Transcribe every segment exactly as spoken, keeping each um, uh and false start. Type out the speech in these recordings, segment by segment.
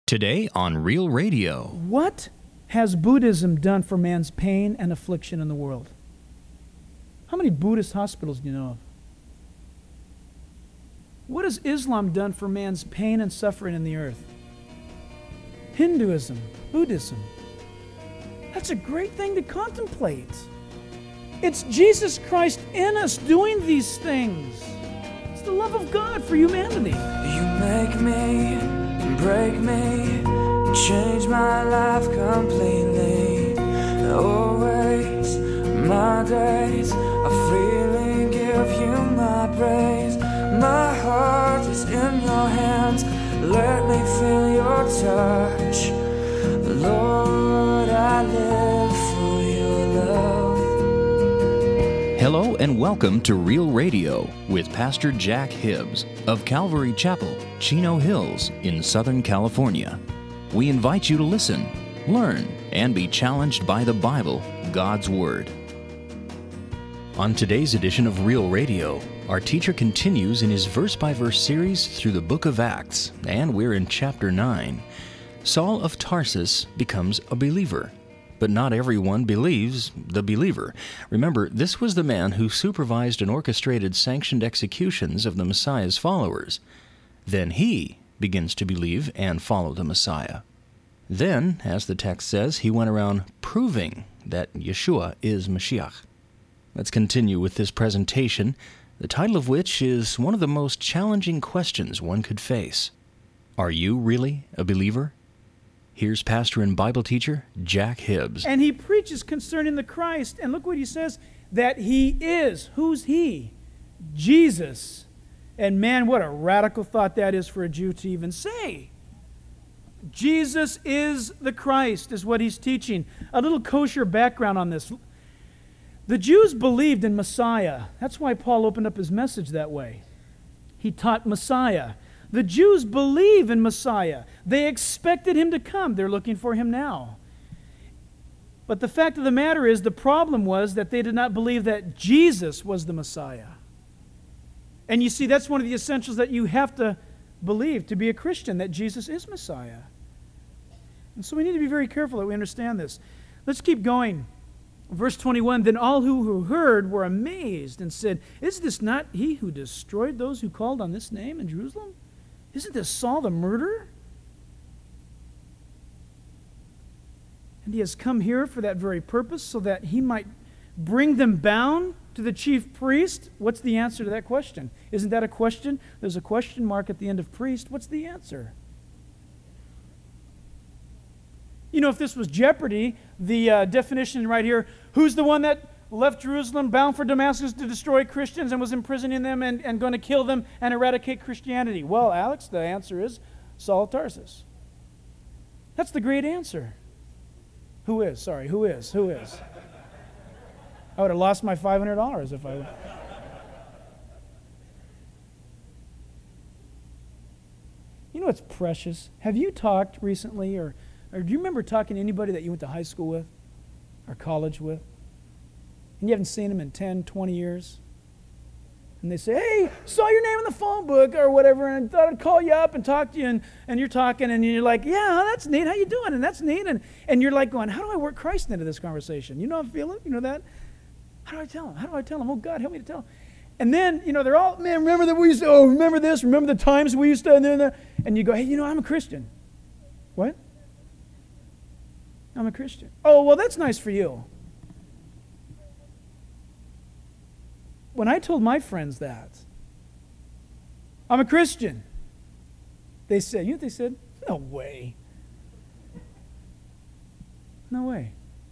Today on Real Radio. What has Buddhism done for man's pain and affliction in the world? How many Buddhist hospitals do you know of? What has Islam done for man's pain and suffering in the earth? Hinduism, Buddhism. That's a great thing to contemplate. It's Jesus Christ in us doing these things. It's the love of God for humanity. You make me, break me, change my life completely. Always, my days are freely give you my praise. My heart is in your hands, let me feel your touch. Lord, I live for your love. Hello and welcome to Real Radio with Pastor Jack Hibbs of Calvary Chapel, Chino Hills in Southern California. We invite you to listen, learn, and be challenged by the Bible, God's Word. On today's edition of Real Radio, our teacher continues in his verse-by-verse series through the book of Acts, and we're in chapter nine. Saul of Tarsus becomes a believer, but not everyone believes the believer. Remember, this was the man who supervised and orchestrated sanctioned executions of the Messiah's followers. Then he begins to believe and follow the Messiah. Then, as the text says, he went around proving that Yeshua is Mashiach. Let's continue with this presentation, the title of which is one of the most challenging questions one could face. Are you really a believer? Here's pastor and Bible teacher Jack Hibbs. And he preaches concerning the Christ, and look what he says, that he is. Who's he? Jesus. And man, what a radical thought that is for a Jew to even say. Jesus is the Christ, is what he's teaching. A little kosher background on this. The Jews believed in Messiah. That's why Paul opened up his message that way. He taught Messiah. The Jews believe in Messiah. They expected him to come. They're looking for him now. But the fact of the matter is, the problem was that they did not believe that Jesus was the Messiah. And you see, that's one of the essentials that you have to believe to be a Christian, that Jesus is Messiah. And so we need to be very careful that we understand this. Let's keep going. Verse twenty-one, then all who heard were amazed and said, is this not he who destroyed those who called on this name in Jerusalem? Isn't this Saul the murderer? And he has come here for that very purpose, so that he might bring them bound to the chief priest. What's the answer to that question? Isn't that a question? There's a question mark at the end of priest. What's the answer? You know, if this was Jeopardy, the uh, definition right here, who's the one that left Jerusalem, bound for Damascus to destroy Christians and was imprisoning them and, and going to kill them and eradicate Christianity? Well, Alex, the answer is Saul of Tarsus. That's the great answer. Who is? Sorry, who is? Who is? I would have lost my five hundred dollars if I would. You know what's precious? Have you talked recently, or, or do you remember talking to anybody that you went to high school with or college with? And you haven't seen them in ten, twenty years? And they say, hey, saw your name in the phone book or whatever, and I thought I'd call you up and talk to you, and, and you're talking, and you're like, yeah, that's neat, how you doing? And that's neat, and, and you're like going, how do I work Christ into this conversation? You know how I feel it? You know that? How do I tell them? How do I tell them? Oh, God, help me to tell them. And then, you know, they're all, man, remember that we used to, oh, remember this, remember the times we used to, and then, and you go, hey, you know, I'm a Christian. What? I'm a Christian. Oh, well, that's nice for you. When I told my friends that, I'm a Christian, they said, you know what they said? No way. No way.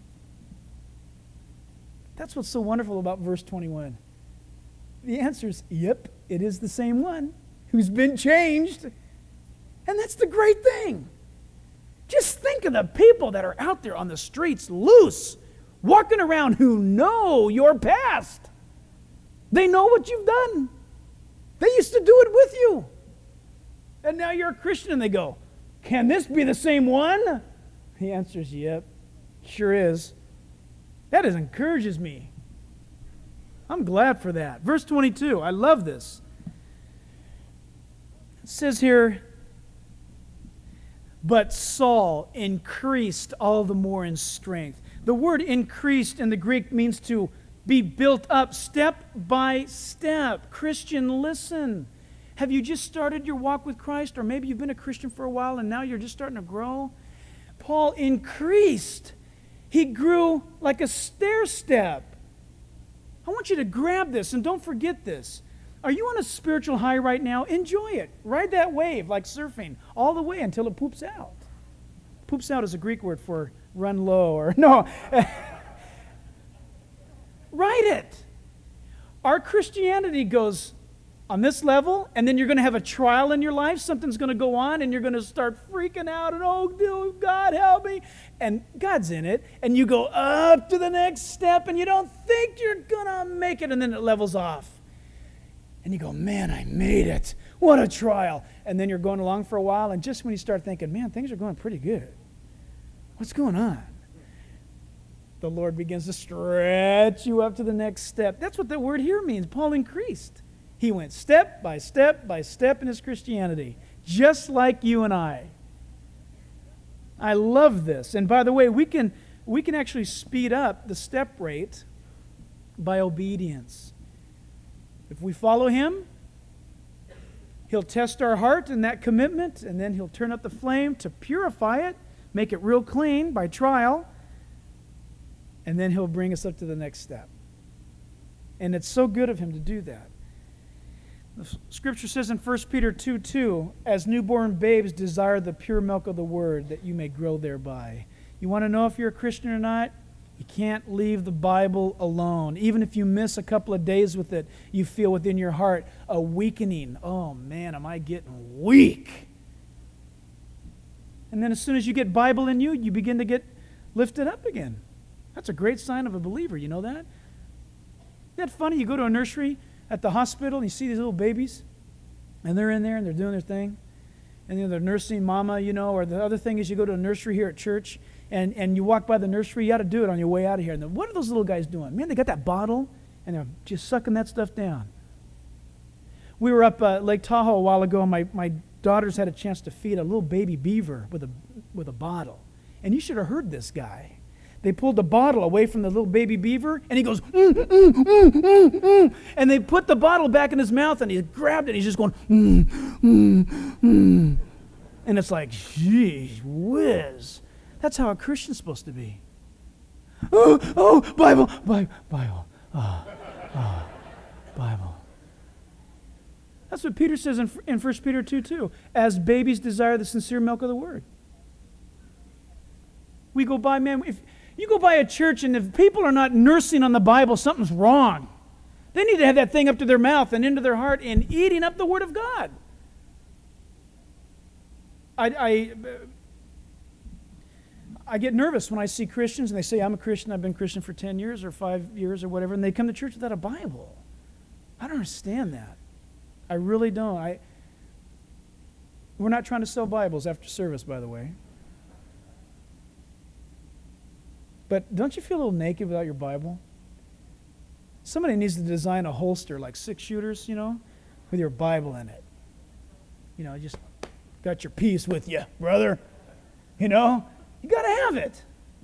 That's what's so wonderful about verse twenty-one. The answer is, yep, it is the same one who's been changed. And that's the great thing. Just think of the people that are out there on the streets, loose, walking around, who know your past. They know what you've done. They used to do it with you. And now you're a Christian, and they go, can this be the same one? The answer is, yep, sure is. That is, encourages me. I'm glad for that. Verse twenty-two, I love this. It says here, But Saul increased all the more in strength. The word increased in the Greek means to be built up step by step. Christian, listen. Have you just started your walk with Christ? Or maybe you've been a Christian for a while and now you're just starting to grow? Paul increased. He grew like a stair step. I want you to grab this and don't forget this. Are you on a spiritual high right now? Enjoy it. Ride that wave like surfing all the way until it poops out. Poops out is a Greek word for run low or no. Ride it. Our Christianity goes on this level, and then you're going to have a trial in your life. Something's going to go on, and you're going to start freaking out, and oh, God, help me. And God's in it, and you go up to the next step, and you don't think you're going to make it, and then it levels off. And you go, man, I made it. What a trial. And then you're going along for a while, and just when you start thinking, man, things are going pretty good. What's going on? The Lord begins to stretch you up to the next step. That's what the word here means. Paul increased. He went step by step by step in his Christianity, just like you and I. I love this. And by the way, we can, we can actually speed up the step rate by obedience. If we follow him, he'll test our heart in that commitment, and then he'll turn up the flame to purify it, make it real clean by trial, and then he'll bring us up to the next step. And it's so good of him to do that. The scripture says in First Peter two two, as newborn babes desire the pure milk of the word, that you may grow thereby. You want to know if you're a Christian or not? You can't leave the Bible alone. Even if you miss a couple of days with it, you feel within your heart a weakening. Oh man, am I getting weak? And then as soon as you get Bible in you, you begin to get lifted up again. That's a great sign of a believer. You know that? Isn't that funny? You go to a nursery at the hospital and you see these little babies, and they're in there and they're doing their thing. And then they're nursing mama, you know, or the other thing is you go to a nursery here at church, and, and you walk by the nursery, you got to do it on your way out of here. And then, what are those little guys doing? Man, they got that bottle, and they're just sucking that stuff down. We were up uh, Lake Tahoe a while ago, and my, my daughters had a chance to feed a little baby beaver with a, with a bottle. And you should have heard this guy. They pulled the bottle away from the little baby beaver, and he goes, mm, mm, mm, mm, mm. And they put the bottle back in his mouth, and he grabbed it, and he's just going, mm, mm, mm. And it's like, gee whiz. That's how a Christian's supposed to be. Oh, oh, Bible, Bible, Bible, oh, oh, Bible. That's what Peter says in, in First Peter two two. As babies desire the sincere milk of the word. We go by, man, if you go by a church and if people are not nursing on the Bible, something's wrong. They need to have that thing up to their mouth and into their heart and eating up the Word of God. I, I, I get nervous when I see Christians and they say, I'm a Christian, I've been a Christian for ten years or five years or whatever, and they come to church without a Bible. I don't understand that. I really don't. I, we're not trying to sell Bibles after service, by the way. But don't you feel a little naked without your Bible? Somebody needs to design a holster like six shooters, you know, with your Bible in it. You know, just got your peace with you, brother. You know, you got to have it.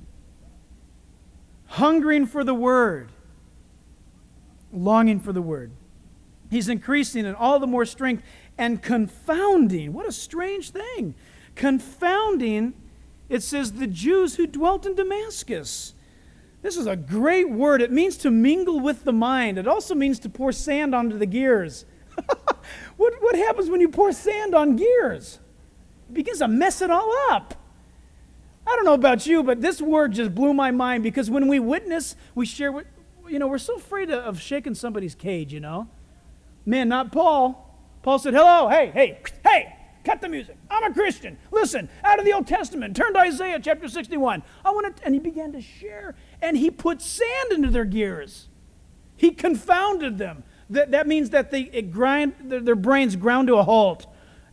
Hungering for the Word. Longing for the Word. He's increasing in all the more strength and confounding. What a strange thing. Confounding. It says the Jews who dwelt in Damascus. This is a great word. It means to mingle with the mind. It also means to pour sand onto the gears. what, what happens when you pour sand on gears? It begins to mess it all up. I don't know about you, but this word just blew my mind because when we witness, we share, what, you know, we're so afraid of, of shaking somebody's cage, you know. Man, not Paul. Paul said, hello, hey, hey, hey. Cut the music. I'm a Christian. Listen, out of the Old Testament, turn to Isaiah chapter sixty-one. I want to, and he began to share, and he put sand into their gears. He confounded them. That, that means that they it grind their, their brains ground to a halt.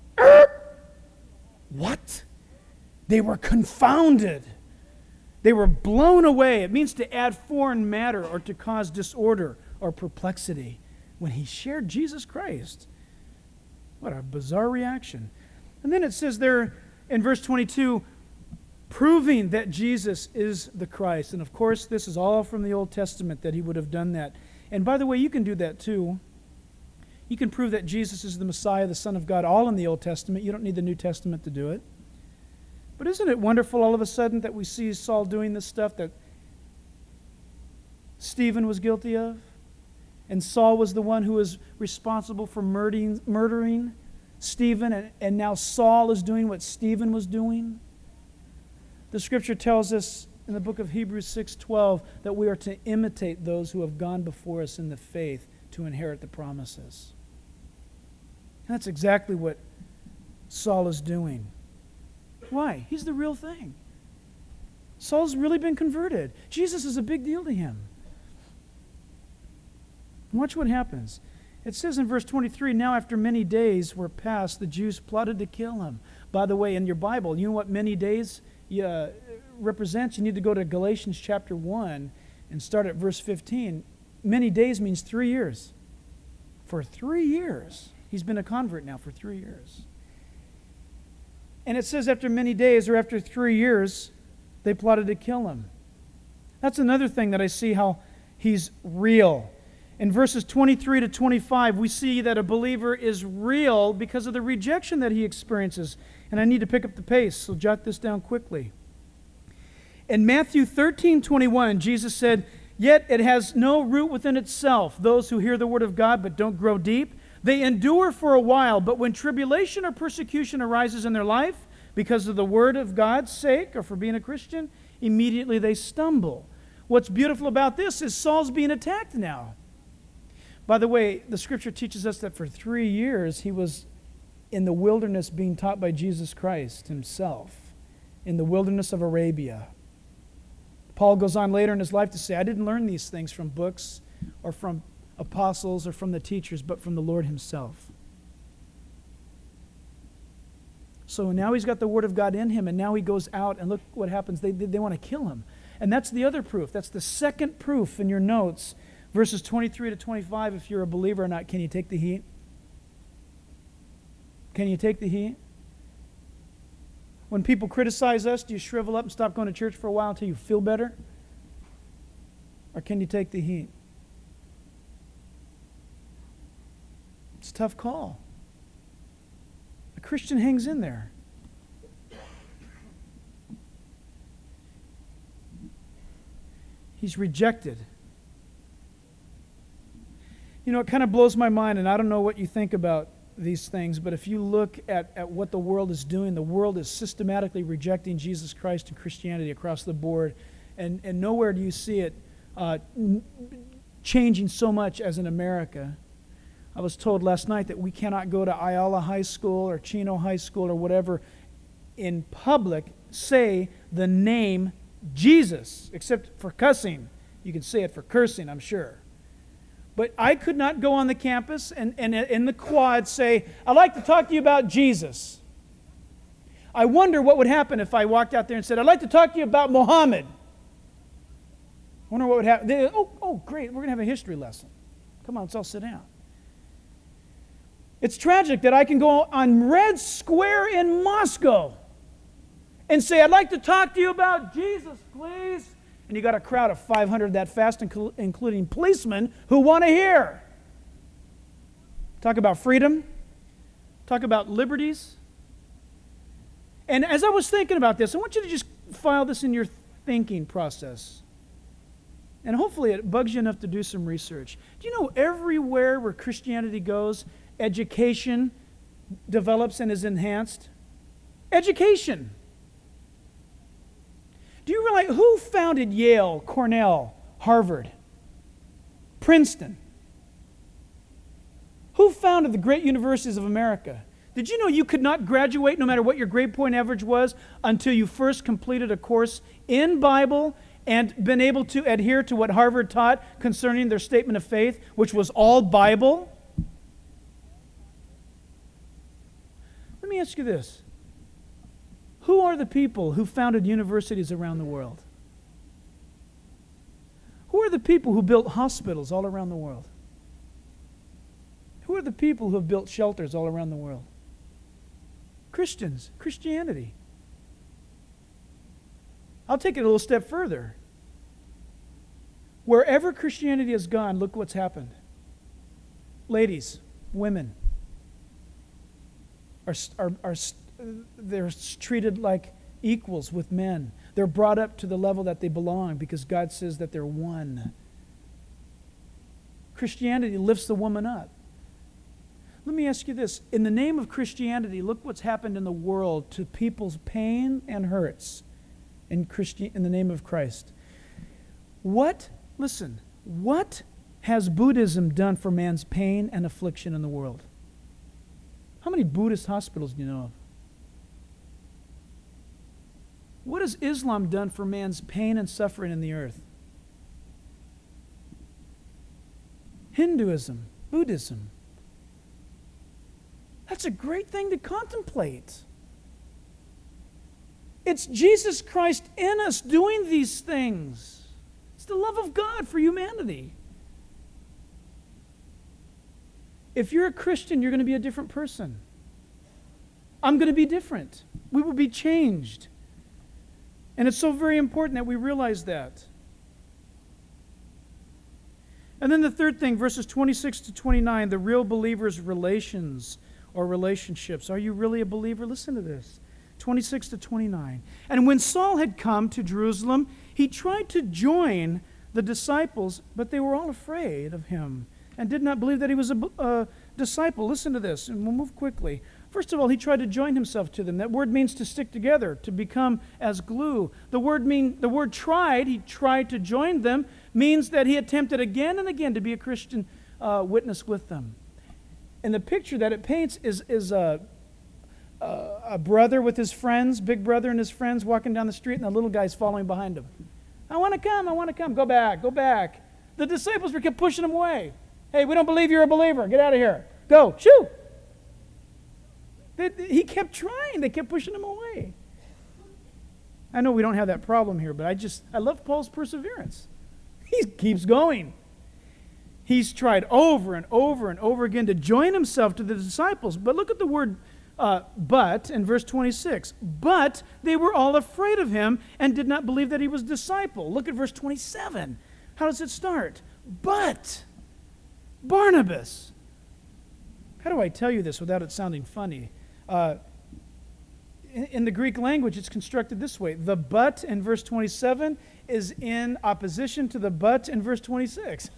What? They were confounded. They were blown away. It means to add foreign matter or to cause disorder or perplexity. When he shared Jesus Christ, what a bizarre reaction. And then it says there, in verse twenty-two, proving that Jesus is the Christ. And of course, this is all from the Old Testament that he would have done that. And by the way, you can do that too. You can prove that Jesus is the Messiah, the Son of God, all in the Old Testament. You don't need the New Testament to do it. But isn't it wonderful all of a sudden that we see Saul doing this stuff that Stephen was guilty of? And Saul was the one who was responsible for murdering, murdering Stephen, and, and now Saul is doing what Stephen was doing? The Scripture tells us in the book of Hebrews six twelve that we are to imitate those who have gone before us in the faith to inherit the promises. And that's exactly what Saul is doing. Why? He's the real thing. Saul's really been converted. Jesus is a big deal to him. Watch what happens. It says in verse twenty-three, now after many days were passed, the Jews plotted to kill him. By the way, in your Bible, you know what many days uh, represents? You need to go to Galatians chapter one and start at verse fifteen. Many days means three years. For three years. He's been a convert now for three years. And it says after many days, or after three years, they plotted to kill him. That's another thing that I see how he's real. In verses twenty-three to twenty-five, we see that a believer is real because of the rejection that he experiences. And I need to pick up the pace, so jot this down quickly. In Matthew thirteen twenty-one, Jesus said, yet it has no root within itself. Those who hear the word of God but don't grow deep, they endure for a while, but when tribulation or persecution arises in their life because of the word of God's sake or for being a Christian, immediately they stumble. What's beautiful about this is Saul's being attacked now. By the way, the Scripture teaches us that for three years he was in the wilderness being taught by Jesus Christ himself, in the wilderness of Arabia. Paul goes on later in his life to say, I didn't learn these things from books or from apostles or from the teachers, but from the Lord himself. So now he's got the Word of God in him, and now he goes out, and look what happens. They, they, they want to kill him. And that's the other proof. That's the second proof in your notes. Verses twenty-three to twenty-five, if you're a believer or not, can you take the heat? Can you take the heat? When people criticize us, do you shrivel up and stop going to church for a while until you feel better? Or can you take the heat? It's a tough call. A Christian hangs in there. He's rejected. You know, it kind of blows my mind, and I don't know what you think about these things, but if you look at, at what the world is doing, the world is systematically rejecting Jesus Christ and Christianity across the board, and, and nowhere do you see it uh, n- changing so much as in America. I was told last night that we cannot go to Ayala High School or Chino High School or whatever in public say the name Jesus, except for cussing. You can say it for cursing, I'm sure. But I could not go on the campus and, and in the quad say, I'd like to talk to you about Jesus. I wonder what would happen if I walked out there and said, I'd like to talk to you about Muhammad. I wonder what would happen. They, oh, oh, great, we're going to have a history lesson. Come on, let's all sit down. It's tragic that I can go on Red Square in Moscow and say, I'd like to talk to you about Jesus, please. And you got a crowd of five hundred that fast, including policemen who want to hear. Talk about freedom. Talk about liberties. And as I was thinking about this, I want you to just file this in your thinking process. And hopefully it bugs you enough to do some research. Do you know everywhere where Christianity goes, education develops and is enhanced? Education. Do you realize who founded Yale, Cornell, Harvard, Princeton? Who founded the great universities of America? Did you know you could not graduate, no matter what your grade point average was, until you first completed a course in Bible and been able to adhere to what Harvard taught concerning their statement of faith, which was all Bible? Let me ask you this. Who are the people who founded universities around the world? Who are the people who built hospitals all around the world? Who are the people who have built shelters all around the world? Christians, Christianity. I'll take it a little step further. Wherever Christianity has gone, look what's happened. Ladies, women, are, are, are they're treated like equals with men. They're brought up to the level that they belong because God says that they're one. Christianity lifts the woman up. Let me ask you this. In the name of Christianity, look what's happened in the world to people's pain and hurts in, Christi- in the name of Christ. What, listen, what has Buddhism done for man's pain and affliction in the world? How many Buddhist hospitals do you know of? What has Islam done for man's pain and suffering in the earth? Hinduism, Buddhism. That's a great thing to contemplate. It's Jesus Christ in us doing these things. It's the love of God for humanity. If you're a Christian, you're going to be a different person. I'm going to be different. We will be changed. And it's so very important that we realize that. And then the third thing, verses twenty-six to twenty-nine, the real believer's relations or relationships. Are you really a believer? Listen to this. twenty-six to twenty-nine. And when Saul had come to Jerusalem, he tried to join the disciples, but they were all afraid of him and did not believe that he was a, a disciple. Listen to this, and we'll move quickly. First of all, he tried to join himself to them. That word means to stick together, to become as glue. The word mean the word tried, he tried to join them, means that he attempted again and again to be a Christian uh, witness with them. And the picture that it paints is, is a, a, a brother with his friends, big brother and his friends walking down the street, and the little guy's following behind him. I want to come, I want to come. Go back, go back. The disciples were kept pushing him away. Hey, we don't believe you're a believer. Get out of here. Go. Shoo. They, he kept trying. They kept pushing him away. I know we don't have that problem here, but I just, I love Paul's perseverance. He keeps going. He's tried over and over and over again to join himself to the disciples. But look at the word uh, but in verse twenty-six. But they were all afraid of him and did not believe that he was a disciple. Look at verse twenty-seven. How does it start? But Barnabas. How do I tell you this without it sounding funny? Uh, in, in the Greek language, it's constructed this way. The but in verse twenty-seven is in opposition to the but in verse twenty-six.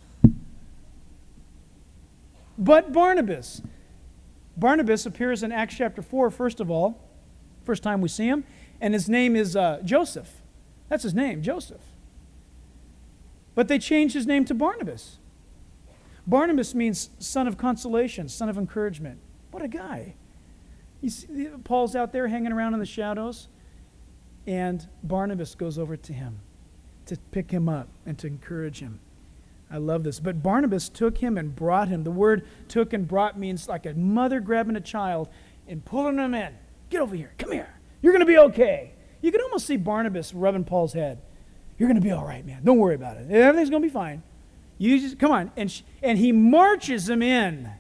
But Barnabas. Barnabas appears in Acts chapter four, first of all. First time we see him. And his name is uh, Joseph. That's his name, Joseph. But they changed his name to Barnabas. Barnabas means son of consolation, son of encouragement. What a guy. You see, Paul's out there hanging around in the shadows, and Barnabas goes over to him to pick him up and to encourage him. I love this. But Barnabas took him and brought him. The word took and brought means like a mother grabbing a child and pulling him in. Get over here. Come here. You're going to be okay. You can almost see Barnabas rubbing Paul's head. You're going to be all right, man. Don't worry about it. Everything's going to be fine. You just, come on. And, sh- and he marches him in.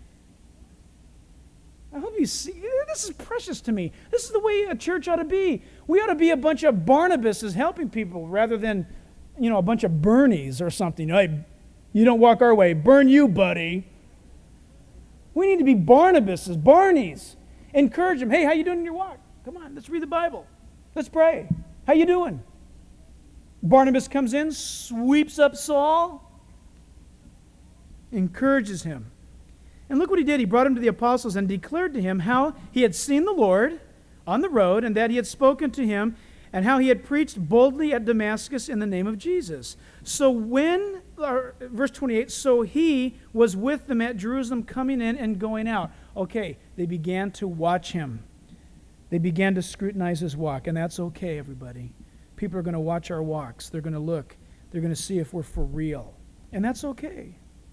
I hope you see. This is precious to me. This is the way a church ought to be. We ought to be a bunch of Barnabases helping people rather than, you know, a bunch of Bernies or something. Hey, you don't walk our way. Burn you, buddy. We need to be Barnabases, Barneys. Encourage them. Hey, how you doing in your walk? Come on, let's read the Bible. Let's pray. How you doing? Barnabas comes in, sweeps up Saul, encourages him. And look what he did. He brought him to the apostles and declared to him how he had seen the Lord on the road and that he had spoken to him and how he had preached boldly at Damascus in the name of Jesus. So when, uh, verse twenty-eight, so he was with them at Jerusalem coming in and going out. Okay, they began to watch him. They began to scrutinize his walk, and that's okay, everybody. People are going to watch our walks. They're going to look. They're going to see if we're for real. And that's okay.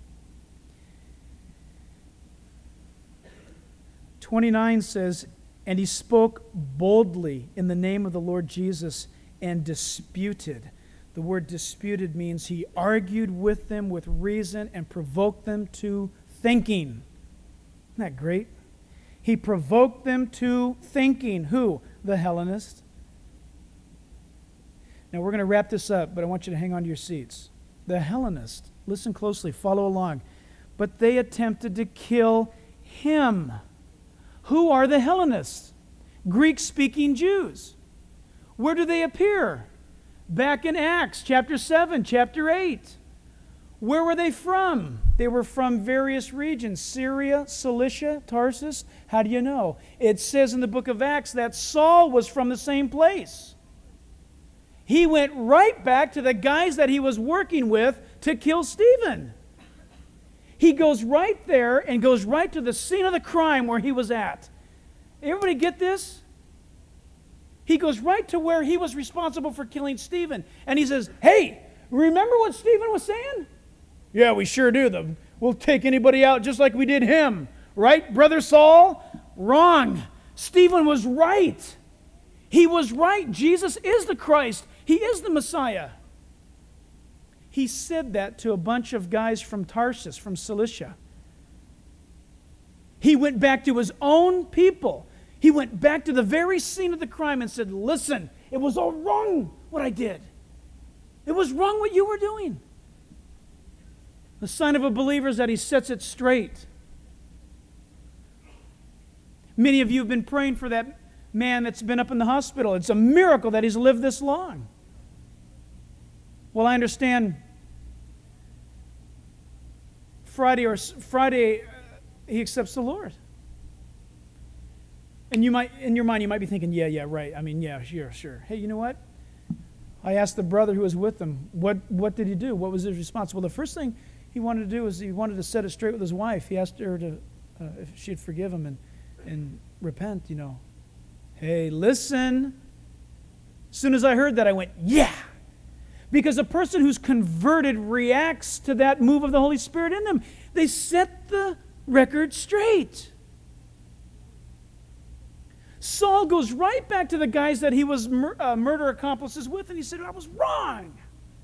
twenty-nine says, and he spoke boldly in the name of the Lord Jesus and disputed. The word disputed means he argued with them with reason and provoked them to thinking. Isn't that great? He provoked them to thinking. Who? The Hellenists. Now we're going to wrap this up, but I want you to hang on to your seats. The Hellenists, listen closely, follow along. But they attempted to kill him. Who are the Hellenists? Greek-speaking Jews. Where do they appear? Back in Acts chapter seven, chapter eight. Where were they from? They were from various regions. Syria, Cilicia, Tarsus. How do you know? It says in the book of Acts that Saul was from the same place. He went right back to the guys that he was working with to kill Stephen. He goes right there and goes right to the scene of the crime where he was at. Everybody get this? He goes right to where he was responsible for killing Stephen. And he says, hey, remember what Stephen was saying? Yeah, we sure do. We'll take anybody out just like we did him. Right, Brother Saul? Wrong. Stephen was right. He was right. Jesus is the Christ. He is the Messiah. He said that to a bunch of guys from Tarsus, from Cilicia. He went back to his own people. He went back to the very scene of the crime and said, listen, it was all wrong what I did. It was wrong what you were doing. The sign of a believer is that he sets it straight. Many of you have been praying for that man that's been up in the hospital. It's a miracle that he's lived this long. Well, I understand Friday or Friday uh, he accepts the Lord. And you might, in your mind, you might be thinking, yeah, yeah, right. I mean, yeah, sure, sure. Hey, you know what? I asked the brother who was with him, what, what did he do? What was his response? Well, the first thing he wanted to do was he wanted to set it straight with his wife. He asked her to, uh, if she'd forgive him and, and repent, you know. Hey, listen. As soon as I heard that, I went, yeah. Because a person who's converted reacts to that move of the Holy Spirit in them. They set the record straight. Saul goes right back to the guys that he was mur- uh, murder accomplices with, and he said, I was wrong.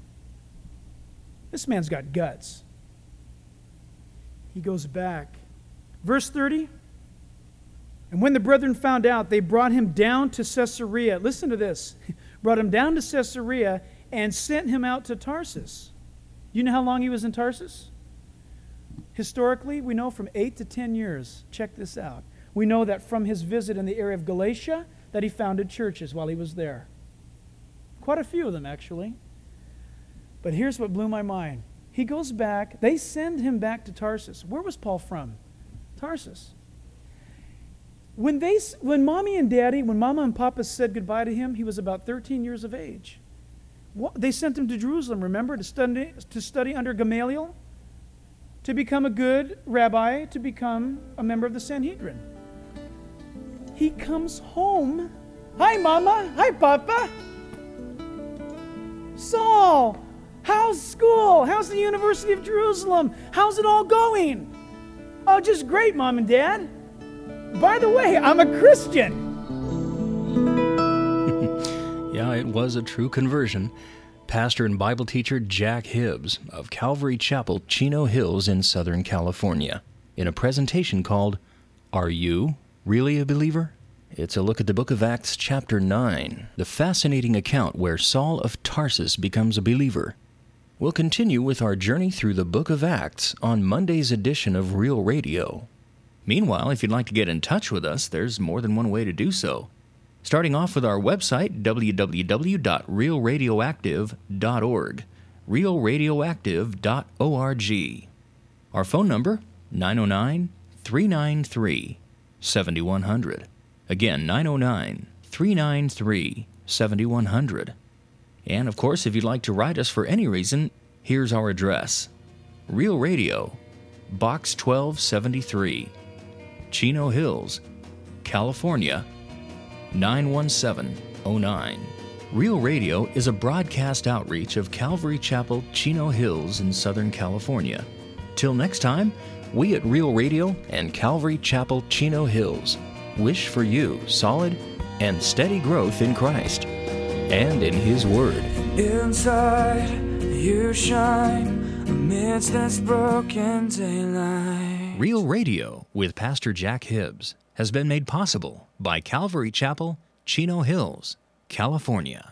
This man's got guts. He goes back. Verse thirty. And when the brethren found out, they brought him down to Caesarea. Listen to this. Brought him down to Caesarea and sent him out to Tarsus. You know how long he was in Tarsus? Historically, we know from eight to ten years. Check this out. We know that from his visit in the area of Galatia that he founded churches while he was there. Quite a few of them, actually. But here's what blew my mind. He goes back. They send him back to Tarsus. Where was Paul from? Tarsus. When they, when Mommy and Daddy, when Mama and Papa said goodbye to him, he was about thirteen years of age. What, they sent him to Jerusalem, remember, to study, to study under Gamaliel, to become a good rabbi, to become a member of the Sanhedrin. He comes home. Hi, Mama. Hi, Papa. Saul, how's school? How's the University of Jerusalem? How's it all going? Oh, just great, Mom and Dad. By the way, I'm a Christian. Yeah, it was a true conversion. Pastor and Bible teacher Jack Hibbs of Calvary Chapel, Chino Hills in Southern California, in a presentation called, Are You Really a Believer? It's a look at the book of Acts chapter nine, the fascinating account where Saul of Tarsus becomes a believer. We'll continue with our journey through the book of Acts on Monday's edition of Real Radio. Meanwhile, if you'd like to get in touch with us, there's more than one way to do so. Starting off with our website, w w w dot real radioactive dot org, real radioactive dot org. Our phone number, nine oh nine, three nine three, seven one zero zero. Again, nine oh nine, three nine three, seven one zero zero. And, of course, if you'd like to write us for any reason, here's our address. Real Radio, Box twelve seventy-three, Chino Hills, California, nine one seven oh nine. Real Radio is a broadcast outreach of Calvary Chapel, Chino Hills in Southern California. Till next time, we at Real Radio and Calvary Chapel, Chino Hills wish for you solid and steady growth in Christ and in His Word. Inside you shine amidst this broken daylight. Real Radio with Pastor Jack Hibbs has been made possible by Calvary Chapel, Chino Hills, California.